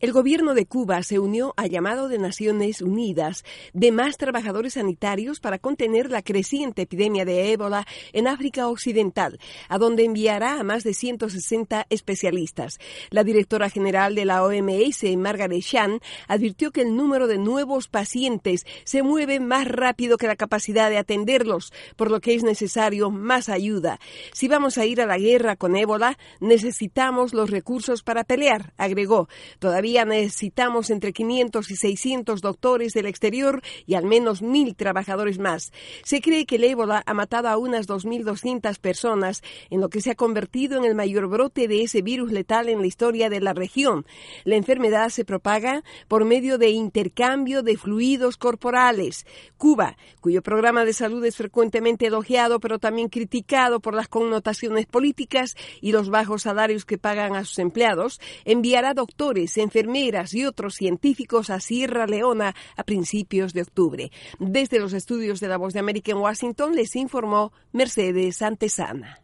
El gobierno de Cuba se unió al llamado de Naciones Unidas de más trabajadores sanitarios para contener la creciente epidemia de ébola en África Occidental, a donde enviará a más de 160 especialistas. La directora general de la OMS, Margaret Chan, advirtió que el número de nuevos pacientes se mueve más rápido que la capacidad de atenderlos, por lo que es necesario más ayuda. Si vamos a ir a la guerra con ébola, necesitamos los recursos para pelear, agregó. Todavía necesitamos entre 500 y 600 doctores del exterior y al menos 1,000 trabajadores más. Se cree que el ébola ha matado a unas 2.200 personas, en lo que se ha convertido en el mayor brote de ese virus letal en la historia de la región. La enfermedad se propaga por medio de intercambio de fluidos corporales. Cuba, cuyo programa de salud es frecuentemente elogiado, pero también criticado por las connotaciones políticas y los bajos salarios que pagan a sus empleados, enviará doctores, enfermeras y otros científicos a Sierra Leona a principios de octubre. Desde los estudios de La Voz de América en Washington les informó Mercedes Antesana.